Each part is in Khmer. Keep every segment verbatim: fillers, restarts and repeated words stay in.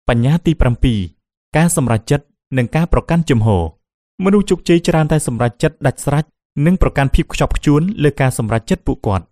បញ្ញាទីប្រាំពីរការសម្រេចចិត្តនិងការប្រកាន់ជំហរមនុស្សជោគជ័យច្រើនតែសម្រេចចិត្តដាច់ស្រេចនិងប្រកាន់ភាពខ្ជាប់ខ្ជួនលើការសម្រេចចិត្តពួកគាត់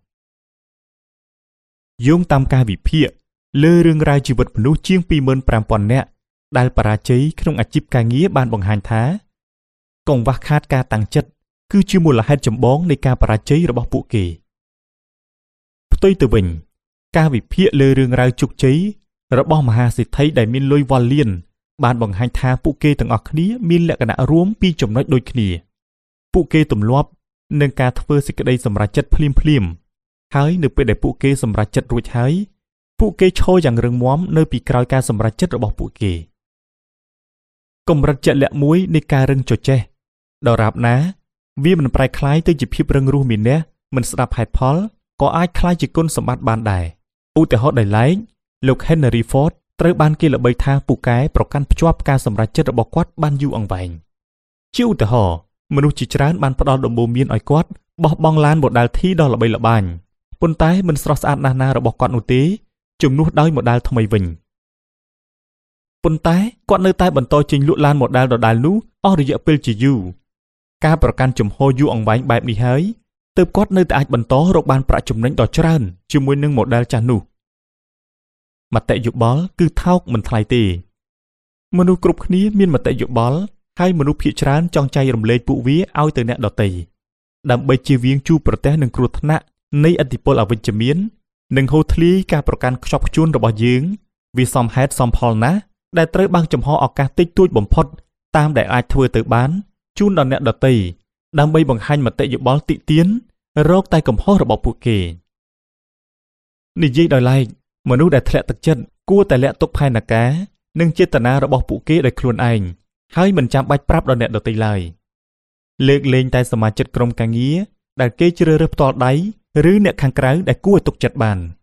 យោងតាមការវិភាគលើរឿងរ៉ាវជីវិតមនុស្សជាង ពីរម៉ឺនប្រាំពាន់ នាក់ដែលបរាជ័យក្នុងអាជីពការងារបានបង្ហាញថាកង្វះខាតការតាំងចិត្តគឺជាមូលហេតុចម្បងនៃការបរាជ័យរបស់ពួកគេផ្ទុយទៅវិញការវិភាគលើរឿងរ៉ាវជោគជ័យរបស់មហាសេដ្ឋីដែលមានលុយវ៉ាល់លានបានបង្ហាញថាពួកគេទាំងអស់គ្នាមានលក្ខណៈរួមពីរចំណុចដូចគ្នាពួកគេទម្លាប់នឹងការធ្វើសេចក្តីសម្រេចចិត្តភ្លាមភ្លាមហើយនៅពេលដែលពួកគេសម្រេចចិត្តរួចហើយពួកគេឈរយ៉ាងរឹងមាំនៅពីក្រោយការសម្រេចចិត្តរបស់ពួកគេកម្រិតជាក់លាក់មួយនៃការរឹងជជែកដរាបណាវាមិនប្រែក្លាយទៅជាភាពរឹងរូសមានះមិនស្ដាប់ហេតុផលក៏អាចក្លាយជាគុណសម្បត្តិបានដែរឧទាហរណ៍ដែលឡែកលោក Henry Ford ត្រូវបានគេល្បីថាពូកែប្រកាន់ភ្ជាប់ការសម្រេចចិត្តរបស់គាត់បានយូរអង្វែងជាឧទាហរណ៍មនុស្សជាច្រើនបានផ្ដល់ដំបូន្មានឲ្យគាត់បោះបង់ឡាន Model T ដ៏ល្បីល្បាញប៉ុន្តែមិនស្រស់ស្អាតណាស់ណារបស់គាត់នោះទេជំនួសដោយ Model ថ្មីវិញប៉ុន្តែគាត់នៅតែបន្តចេញលក់ឡាន Model ដដែលនោះអស់រយៈពេលជាយូរការប្រកាន់ជំហរយូរអង្វែងបែបនេះហើយទើបគាត់នៅតែអាចបន្តរកបានប្រាក់ចំណេញដ៏ច្រើនជាមួយនឹង Model ចាស់នោះមតិយោបល់គឺថោកមិនថ្លៃទេមនុស្សគ្រប់គ្នាមានមតិយោបល់ហើយមនុស្សភាគច្រើនចង់ចែករំលែកពួកវាឲ្យទៅអ្នកដទៃដើម្បីជៀសវាងជួបប្រទះនឹងគ្រោះថ្នាក់នៃឥទ្ធិពលអវិជ្ជមាននិងហូរធ្លាយការប្រកាន់ខ្ជាប់ខ្ជួនរបស់យើងវាសមហេតុសមផលណាស់ដែលត្រូវបើកចំហឱកាសតិចតួចបំផុតតាមដែលអាចធ្វើទៅបានជូនដល់អ្នកដទៃដើម្បីបង្ហាញមតិយោបល់តិទៀនរកតែកំហុសរបស់ពួកគេនិយាយដោយឡែកមនុស្សដែលធ្លាក់ទឹកចិត្តគួរតែលាក់ទុកផែនការនិងចេតនារបស់ពួកគេដោយខ្លួនឯងហើយមិនចាំបាច់ប្រាប់ដល់អ្នកដទៃឡើយលើកលែងតែសមាជិកក្រុមការងារដែលគេជ្រើសរើសផ្ទាល់ដៃឬអ្នកខាងក្រៅដែលគួរឲ្យទុកចិត្តបាន